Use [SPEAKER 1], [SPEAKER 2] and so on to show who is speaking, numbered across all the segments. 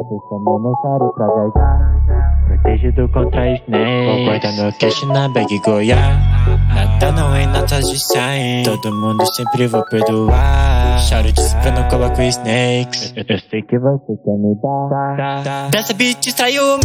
[SPEAKER 1] você também necessário pra viajar. Protegido contra snake, vou guardar meu cash na bag Goiás. Nada não é notas de 100, todo mundo sempre vou perdoar. Choro de pra não coloco snakes. Eu sei que você quer me dar. Dessa bitch traiu o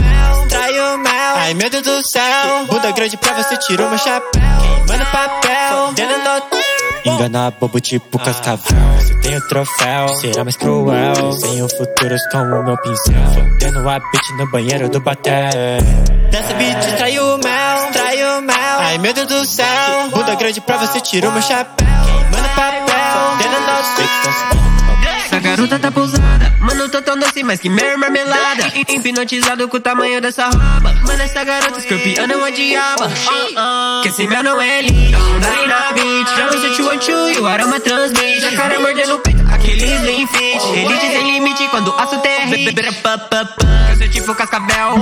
[SPEAKER 1] mel, ai meu Deus do céu. Bunda grande pra você tirou meu chapéu. Manda papel, dentro do engana bobo tipo cascavel. Você tem o troféu, será mais cruel. Desenho futuros com o meu pincel. Fodendo a bitch no banheiro do baté. Dessa bitch traiu o mel, ai meu Deus do céu. Bunda grande pra você tirou meu chapéu. Manda papel, dentro do
[SPEAKER 2] essa garota tá pousada, mano, tô tão doce, mais que mer marmelada. Hipnotizado com o tamanho dessa roupa. Mano, essa garota escorpiana é uma diaba. Que esse mel não é lindo, daí na beat. Já não sente o one-two e o aroma transmite. Jacaré mordendo o peito, aquele slim fit. Elite sem limite quando o assunto é hit. Eu sou tipo cascavel.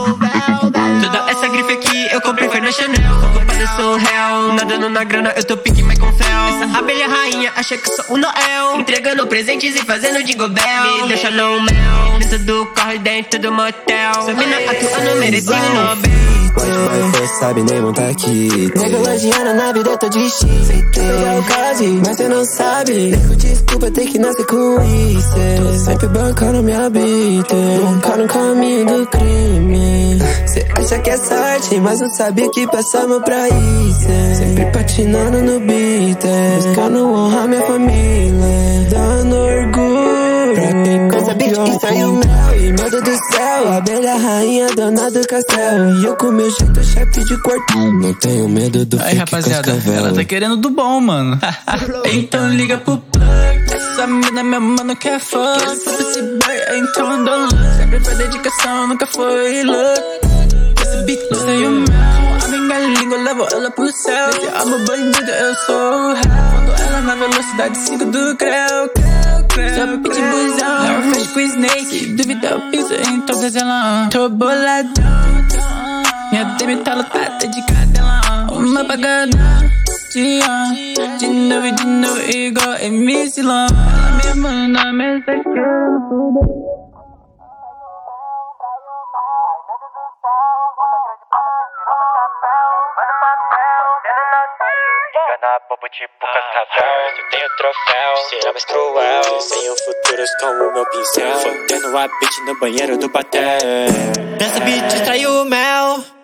[SPEAKER 2] Toda essa grife aqui eu comprei foi na Chanel. Culpado eu sou réu, nadando na grana eu tô pique Michael Phelps. Essa abelha rainha acha que sou o Noel, entregando presentes e fazendo jingle bell. Me deixa no mel, dentro do carro e dentro do motel. Essa mina atuando merecendo Nobel.
[SPEAKER 3] Você sabe nem montar aqui. Negoladiana na vida eu tô de X. Pegar o caso, mas cê não sabe. Nego desculpa ter que nascer com isso. Tô sempre bancando minha beat, nunca no caminho do crime. Cê acha que é sorte, mas não sabe que passamos pra isso. Sempre patinando no beat, buscando honrar minha família, dando orgulho pra quem com essa bitch que saiu mel. E meu Deus do céu, abelha rainha, dona do castelo. E eu com meu jeito chefe de quartel, não tenho medo do
[SPEAKER 4] aí, rapaziada, ela tá querendo do bom, mano. Então liga pro plug. Essa mina, meu mano, quer fuck. Esse boy, então don't look. Sempre foi dedicação, nunca foi luck. Esse beat saiu mel. A minha língua levou ela pro céu. Se amo bandido, eu sou o réu. Quando ela na velocidade 5 do creu. Só pitbullzão, ela fez com snake. Se duvida eu piso em todas elas. Tô boladão. Minha DM tá lotada de cadelão. Uma pagada de novo igual MC Long. Ela me manda mensagem que eu não pude.
[SPEAKER 1] Engana bobo tipo cascavel. Eu tenho troféu, será mais cruel. Desenho futuros com o meu pincel. Fodendo a bitch no banheiro do baté. Dessa bitch traiu o mel.